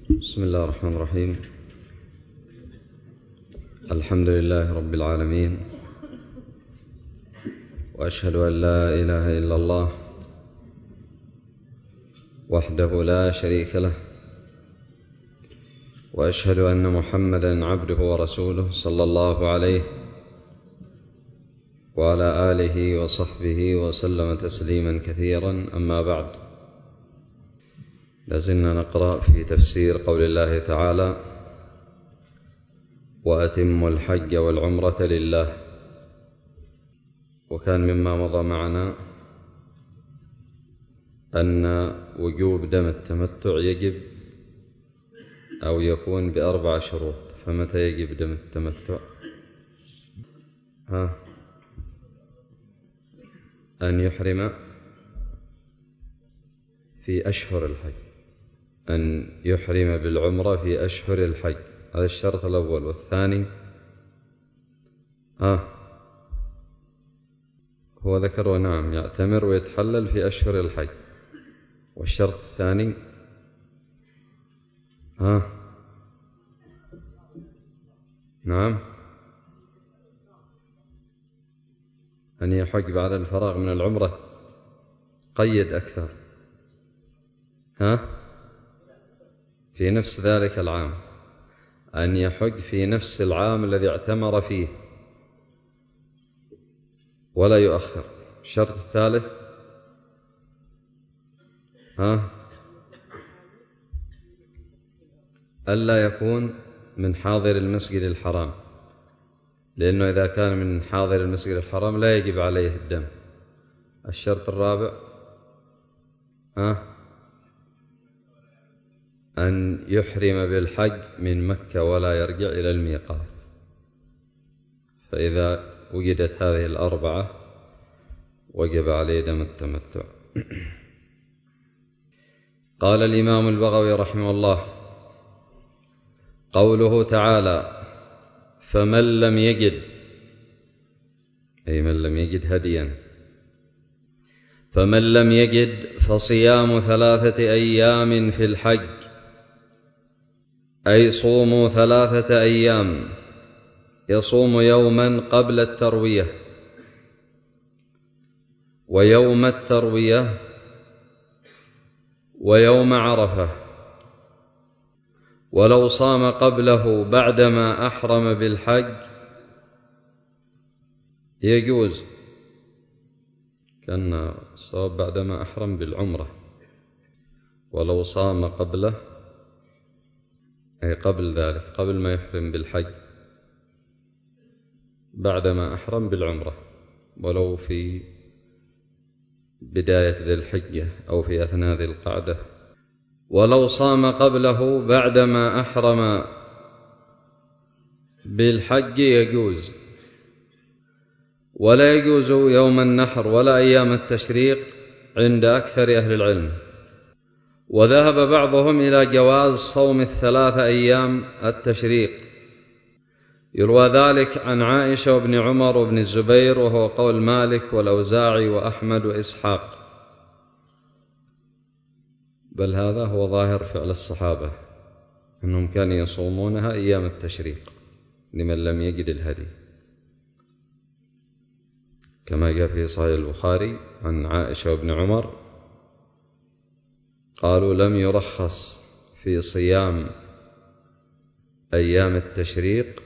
بسم الله الرحمن الرحيم. الحمد لله رب العالمين، وأشهد أن لا إله إلا الله وحده لا شريك له، وأشهد أن محمدا عبده ورسوله صلى الله عليه وعلى آله وصحبه وسلم تسليما كثيرا. أما بعد، لازلنا نقرأ في تفسير قول الله تعالى: وأتموا الحج والعمرة لله. وكان مما مضى معنا أن وجوب دم التمتع يجب أو يكون ب4 شروط. فمتى يجب دم التمتع؟ أن يحرم في أشهر الحج، أن يحرم بالعمرة في أشهر الحج، هذا الشرط الأول. والثاني هو ذكر نعم يعتمر ويتحلل في أشهر الحج. والشرط الثاني نعم أن يحج بعد الفراغ من العمرة. قيد أكثر. في نفس ذلك العام، أن يحج في نفس العام الذي اعتمر فيه ولا يؤخر. الشرط الثالث ألا يكون من حاضر المسجد الحرام، لأنه إذا كان من حاضر المسجد الحرام لا يجب عليه الدم. الشرط الرابع أن يحرم بالحج من مكة ولا يرجع إلى الميقات. فإذا وجدت هذه الأربعة وجب عليه دم التمتع. قال الإمام البغوي رحمه الله: قوله تعالى: فمن لم يجد، أي من لم يجد هديا، فمن لم يجد فصيام 3 أيام في الحج، أي صوموا 3 أيام، يصوم يوما قبل التروية ويوم التروية ويوم عرفة. ولو صام قبله بعدما أحرم بالحج يجوز. كان الصواب بعدما أحرم بالعمرة. ولو صام قبله، أي قبل ذلك، قبل ما يحرم بالحج، بعدما أحرم بالعمرة، ولو في بداية ذي الحجة أو في أثناء ذي القعدة. ولو صام قبله بعدما أحرم بالحج يجوز. ولا يجوز يوم النحر ولا أيام التشريق عند أكثر أهل العلم. وذهب بعضهم إلى جواز صوم 3 أيام التشريق. يروى ذلك عن عائشة وابن عمر وابن الزبير، وهو قول مالك والأوزاعي وأحمد وإسحاق، بل هذا هو ظاهر فعل الصحابة، أنهم كانوا يصومونها أيام التشريق لمن لم يجد الهدي، كما جاء في صحيح البخاري عن عائشة وابن عمر قالوا: لم يرخص في صيام أيام التشريق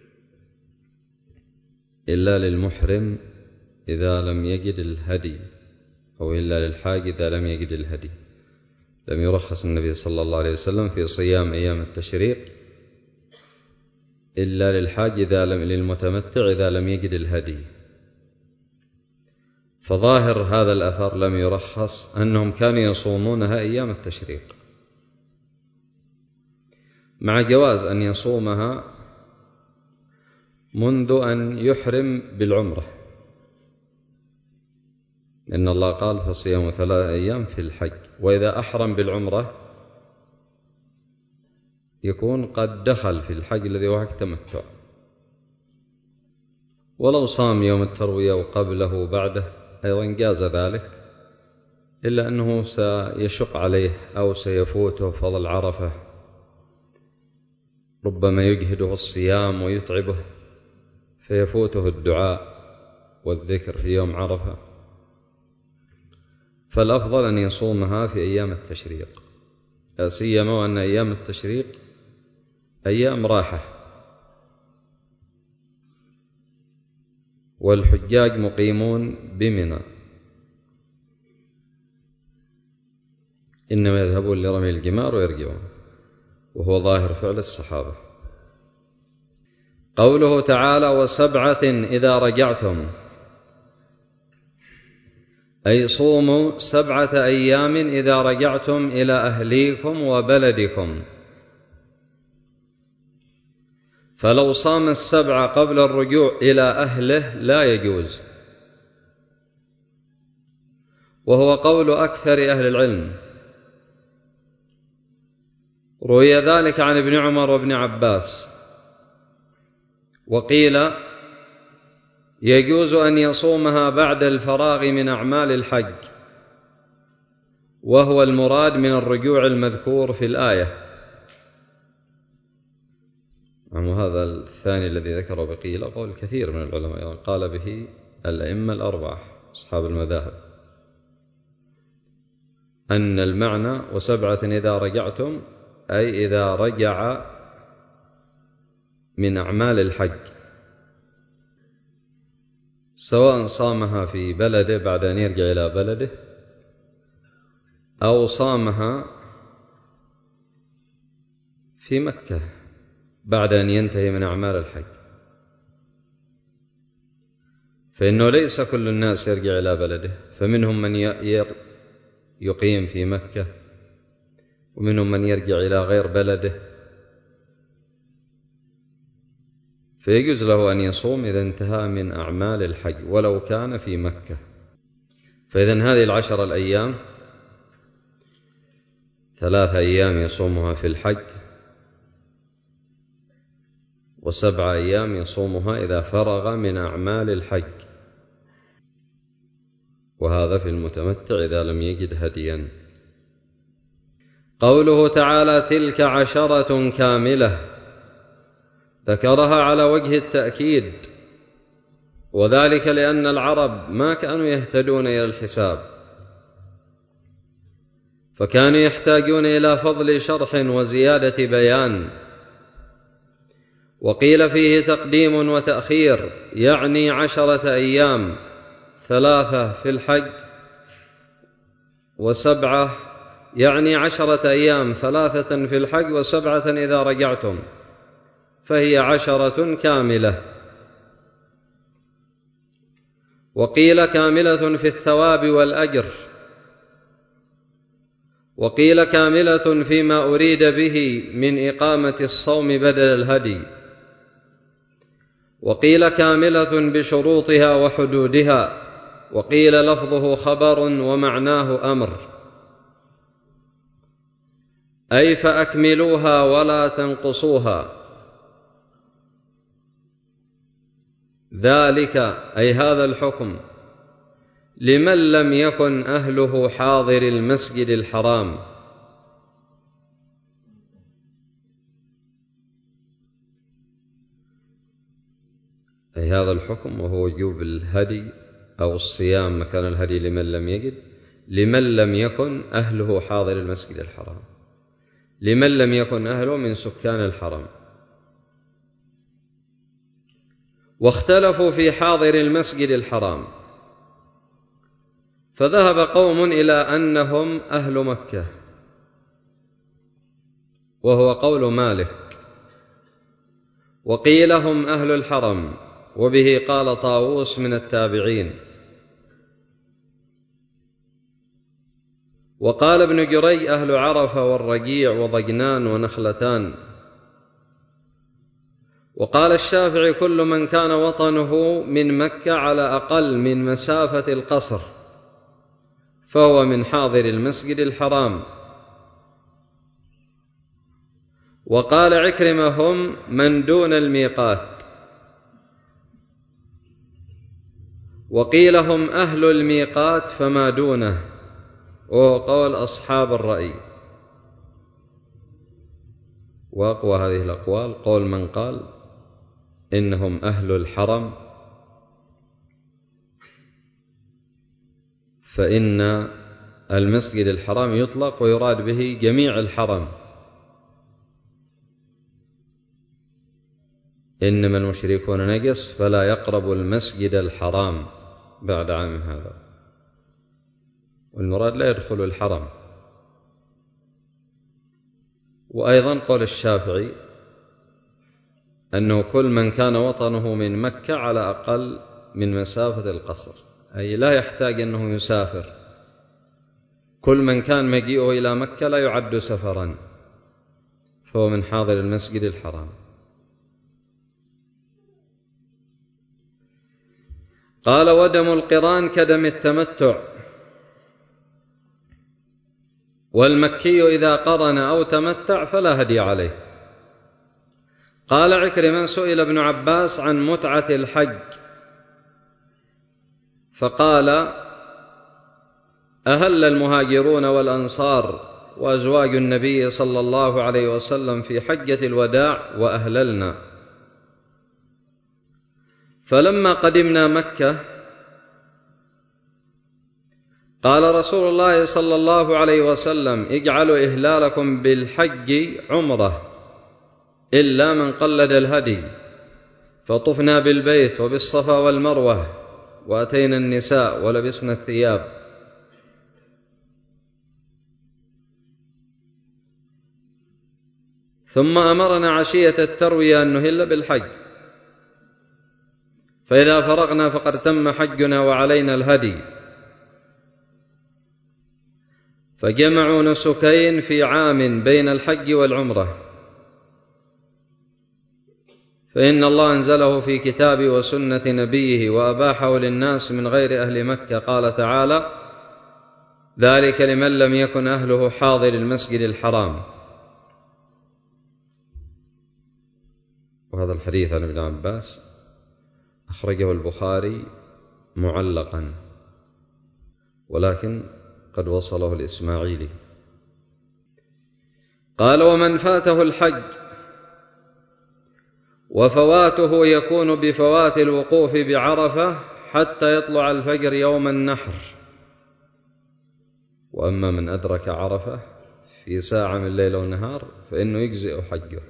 إلا للمحرم إذا لم يجد الهدي، أو إلا للحاج إذا لم يجد الهدي. لم يرخص النبي صلى الله عليه وسلم في صيام أيام التشريق إلا للحاج للمتمتع إذا لم يجد الهدي. فظاهر هذا الأثر لم يرخص أنهم كانوا يصومونها أيام التشريق، مع جواز أن يصومها منذ أن يحرم بالعمرة، إن الله قال: فصيام 3 أيام في الحج. وإذا أحرم بالعمرة يكون قد دخل في الحج الذي هو حج تمتع. ولو صام يوم التروية وقبله بعده أيضا جاز ذلك، إلا أنه سيشق عليه أو سيفوته فضل عرفة ربما يجهده الصيام ويتعبه فيفوته الدعاء والذكر في يوم عرفة، فالأفضل أن يصومها في أيام التشريق، لا سيما وأن أيام التشريق أيام راحة، والحجاج مقيمون بمنى، إنما يذهبون لرمي الجمار ويرجعون، وهو ظاهر فعل الصحابة. قوله تعالى: وسبعة إذا رجعتم، أي صوموا 7 أيام إذا رجعتم إلى أهليكم وبلدكم، فلو صام 7 قبل الرجوع إلى أهله لا يجوز، وهو قول أكثر أهل العلم. روي ذلك عن ابن عمر وابن عباس، وقيل يجوز أن يصومها بعد الفراغ من أعمال الحج، وهو المراد من الرجوع المذكور في الآية. وهذا الثاني الذي ذكره بقيل قول كثير من العلماء، قال به الأئمة الأربعة أصحاب المذاهب، أن المعنى وسبعة إذا رجعتم أي إذا رجع من أعمال الحج، سواء صامها في بلده بعد أن يرجع إلى بلده، أو صامها في مكة بعد أن ينتهي من أعمال الحج، فإنه ليس كل الناس يرجع إلى بلده، فمنهم من يقيم في مكة، ومنهم من يرجع إلى غير بلده، فيجوز له أن يصوم إذا انتهى من أعمال الحج ولو كان في مكة. فإذن هذه 10 الأيام 3 أيام يصومها في الحج، و7 أيام يصومها إذا فرغ من أعمال الحج، وهذا في المتمتع إذا لم يجد هديا. قوله تعالى: تلك 10 كاملة، ذكرها على وجه التأكيد، وذلك لأن العرب ما كانوا يهتدون إلى الحساب، فكانوا يحتاجون إلى فضل شرح وزيادة بيان. وقيل فيه تقديم وتأخير، يعني 10 أيام، 3 في الحج، و7 يعني 10 أيام 3 في الحج و7 إذا رجعتم، فهي 10 كاملة. وقيل كاملة في الثواب والأجر، وقيل كاملة فيما أريد به من إقامة الصوم بدل الهدي، وقيل كاملة بشروطها وحدودها، وقيل لفظه خبر ومعناه أمر، أي فأكملوها ولا تنقصوها. ذلك أي هذا الحكم لمن لم يكن أهله حاضر المسجد الحرام، أي هذا الحكم وهو وجوب الهدي أو الصيام مكان الهدي لمن لم يجد، لمن لم يكن أهله حاضر المسجد الحرام، لمن لم يكن أهله من سكان الحرم. واختلفوا في حاضر المسجد الحرام، فذهب قوم إلى أنهم أهل مكة، وهو قول مالك، وقيل هم أهل الحرم، وبه قال طاووس من التابعين. وقال ابن جريج أهل عرفة والرجيع وضجنان ونخلتان. وقال الشافعي كل من كان وطنه من مكة على أقل من مسافة القصر فهو من حاضر المسجد الحرام. وقال عكرمة هم من دون الميقات. وقيل هم أهل الميقات فما دونه، وهو قول أصحاب الرأي. وأقوى هذه الأقوال قول من قال إنهم أهل الحرم، فإن المسجد الحرام يطلق ويراد به جميع الحرم، إنما المشركون نجس فلا يقربوا المسجد الحرام بعد عام هذا، والمراد لا يدخل الحرم. وأيضا قول الشافعي أنه كل من كان وطنه من مكة على أقل من مسافة القصر، أي لا يحتاج أنه يسافر، كل من كان مجيئه إلى مكة لا يعد سفرا، فهو من حاضر المسجد الحرام. قال: ودم القران كدم التمتع، والمكي إذا قرن أو تمتع فلا هدي عليه. قال عكرمة: سئل ابن عباس عن متعة الحج فقال: أهل المهاجرون والأنصار وأزواج النبي صلى الله عليه وسلم في حجة الوداع وأهللنا، فلما قدمنا مكة قال رسول الله صلى الله عليه وسلم: اجعلوا إهلالكم بالحج عمرة إلا من قلد الهدي، فطفنا بالبيت وبالصفا والمروة، وأتينا النساء ولبسنا الثياب. ثم أمرنا عشية التروية أن نهل بالحج، فإذا فرغنا فقد تم حجنا وعلينا الهدي. فجمعوا نسكين في عام بين الحج والعمرة، فإن الله أنزله في كتابه وسنة نبيه وأباحه للناس من غير أهل مكة. قال تعالى: ذلك لمن لم يكن أهله حاضر المسجد الحرام. وهذا الحديث عن ابن عباس أخرجه البخاري معلقا، ولكن قد وصله الإسماعيلي. قال: ومن فاته الحج وفواته يكون بفوات الوقوف بعرفة حتى يطلع الفجر يوم النحر. وأما من أدرك عرفة في ساعة من الليل والنهار فإنه يجزئ حجه،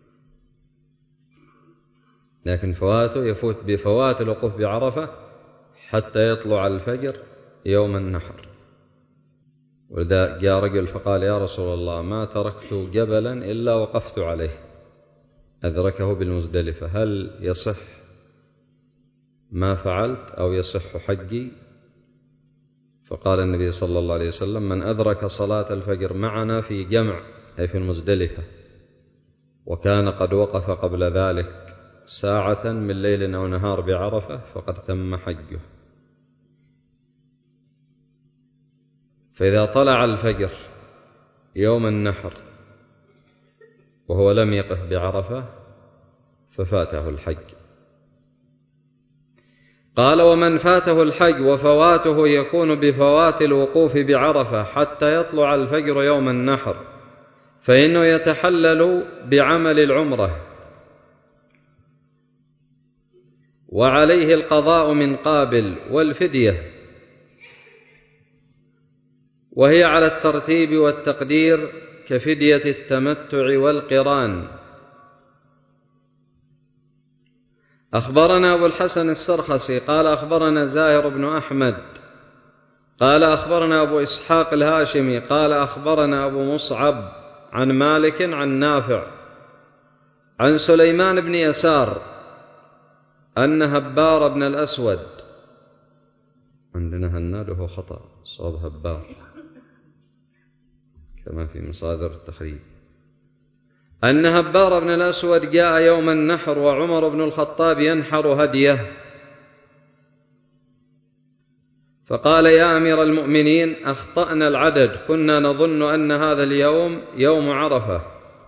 لكن فواته يفوت بفوات الوقوف بعرفة حتى يطلع الفجر يوم النحر. ولذا جاء رجل فقال: يا رسول الله، ما تركت جبلا إلا وقفت عليه، أدركه بالمزدلفة، هل يصح ما فعلت أو يصح حجي؟ فقال النبي صلى الله عليه وسلم: من أدرك صلاة الفجر معنا في جمع، أي في المزدلفة، وكان قد وقف قبل ذلك ساعة من ليل أو نهار بعرفة فقد تم حجه. فإذا طلع الفجر يوم النحر وهو لم يقف بعرفة ففاته الحج. قال: ومن فاته الحج وفواته يكون بفوات الوقوف بعرفة حتى يطلع الفجر يوم النحر، فإنه يتحلل بعمل العمرة، وعليه القضاء من قابل والفدية، وهي على الترتيب والتقدير كفدية التمتع والقران. أخبرنا أبو الحسن السرخسي قال: أخبرنا زاهر بن أحمد قال: أخبرنا أبو إسحاق الهاشمي قال: أخبرنا أبو مصعب عن مالك عن نافع عن سليمان بن يسار أن هبار بن الأسود، عندنا هناد وهو خطأ، صوب هبار كما في مصادر التخريج، أن هبار بن الأسود جاء يوم النحر وعمر بن الخطاب ينحر هديه، فقال: يا أمير المؤمنين، أخطأنا العدد، كنا نظن أن هذا اليوم يوم عرفة.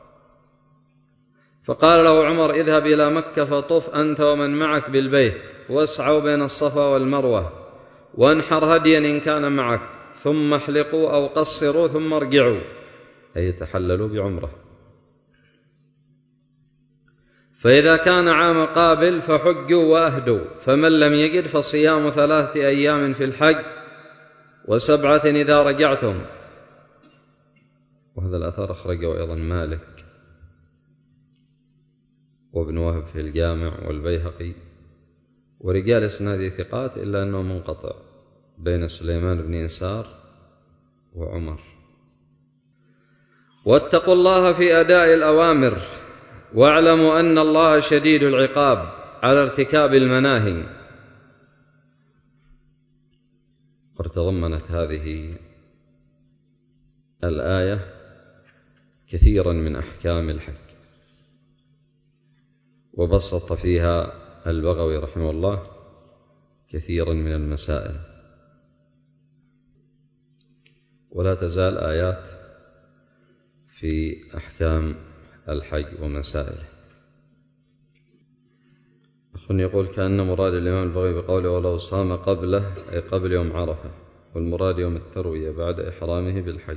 فقال له عمر: اذهب إلى مكة فطف أنت ومن معك بالبيت، واسعوا بين الصفا والمروة، وانحر هديا إن كان معك، ثم احلقوا أو قصروا ثم ارجعوا، أي تحللوا بعمرة. فإذا كان عام قابل فحجوا وأهدوا، فمن لم يجد فصيام 3 أيام في الحج و7 إذا رجعتم. وهذا الأثر أخرجه أيضا مالك وابن وهب في الجامع والبيهقي، ورجال إسناده ثقات إلا أنه منقطع بين سليمان بن يسار وعمر. واتقوا الله في أداء الأوامر، واعلموا أن الله شديد العقاب على ارتكاب المناهي. وتضمنت هذه الآية كثيرا من أحكام الحج، وبسط فيها البغوي رحمه الله كثيرا من المسائل، ولا تزال آيات في أحكام الحج ومسائله. أخونا يقول: كأن مراد الإمام البغوي بقوله ولو صام قبله أي قبل يوم عرفة، والمراد يوم التروية بعد إحرامه بالحج.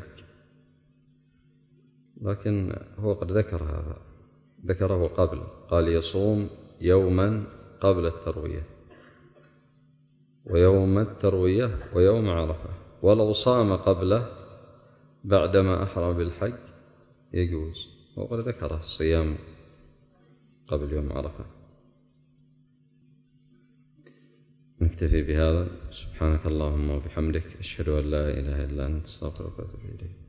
لكن هو قد ذكر هذا، ذكره قبل، قال يصوم يوما قبل التروية ويوم التروية ويوم عرفة، ولو صام قبله بعدما أحرم بالحج يجوز. وقد ذكر الصيام قبل يوم عرفة. نكتفي بهذا. سبحانك اللهم وبحمدك، أشهد أن لا إله إلا أنت، أستغفرك وأتوب إليك.